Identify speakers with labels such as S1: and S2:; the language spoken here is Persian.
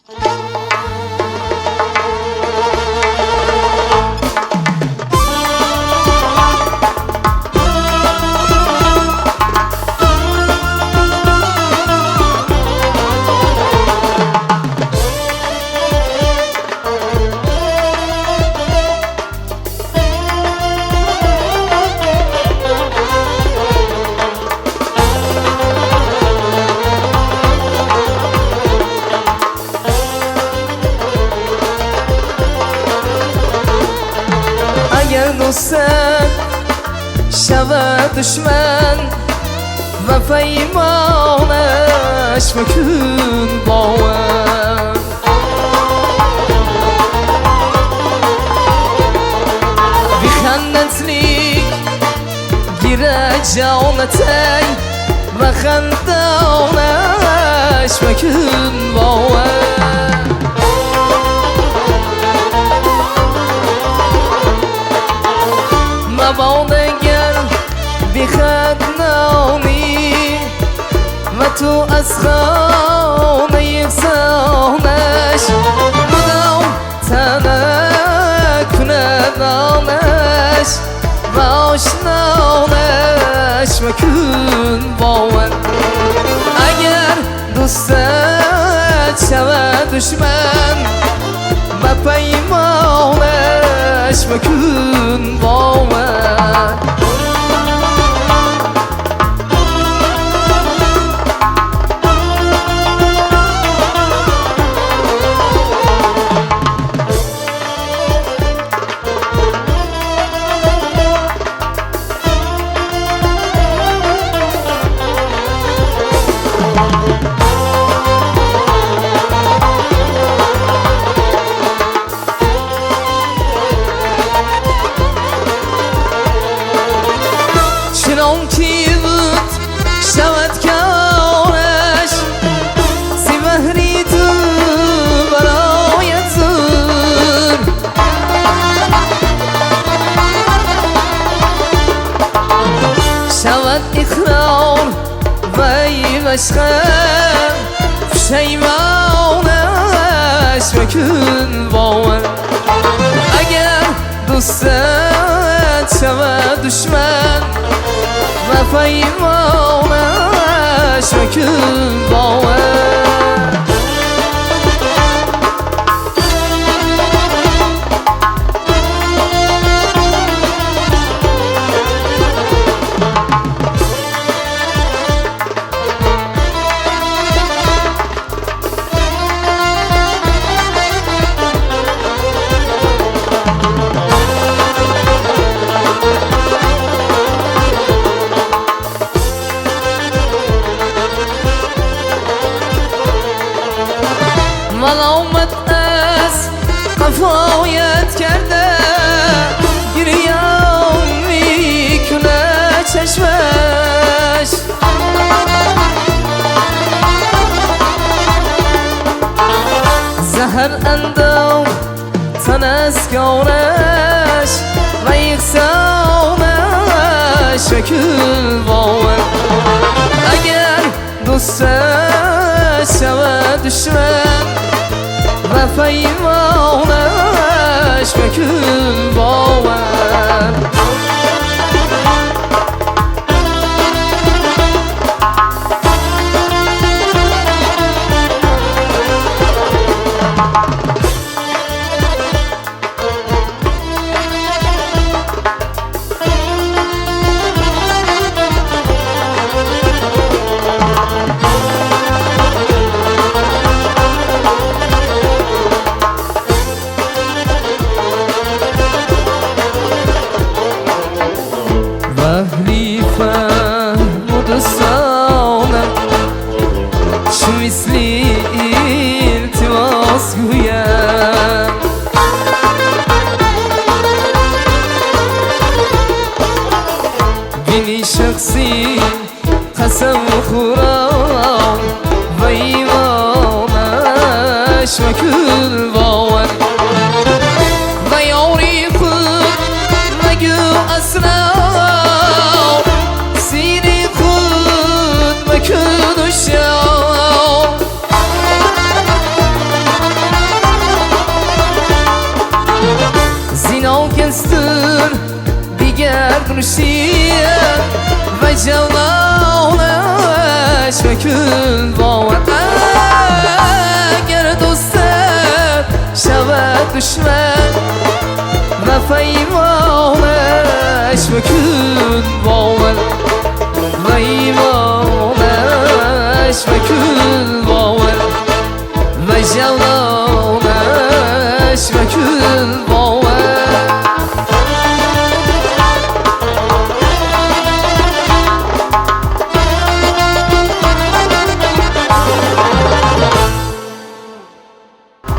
S1: اگر دوستت شود دشمن و پیمانش مکن با من، بخندت لیک گیره جانتی و خندانش مکن با من. مبادگر بخد نانی و تو از خانه یکسانش مدام تنک کندانش و آشنانش مکن با من. اگر دوستت شود دشمن و پیمانش مکن با من. چنان که بود شود کارش سی بحری تو برایت زور، شود اقرار و ای عشقم پشیمانش مکن با من. اگر دوستت شود دشمن و پیمانش مکن با من. ملامت از قفایت کرده گریان میکنه چشمش، زهر اندام تن از کارش و یکسانش مکن با من. اگر دوستت شود دشمن و پیمانش مکن با من. وحلی فهم دوستانم چو مثلی التماس گویم، بینی شخصی قسم خورم و ایمانش مکن با من. و یاری خود مگو اسرار سینی خود مکن و شام، نقرشیه و جانانش و کل باور اگر دوستت شود دشمن و پیمانش و کل باور و ایمانش و کل باور و جانانش و کل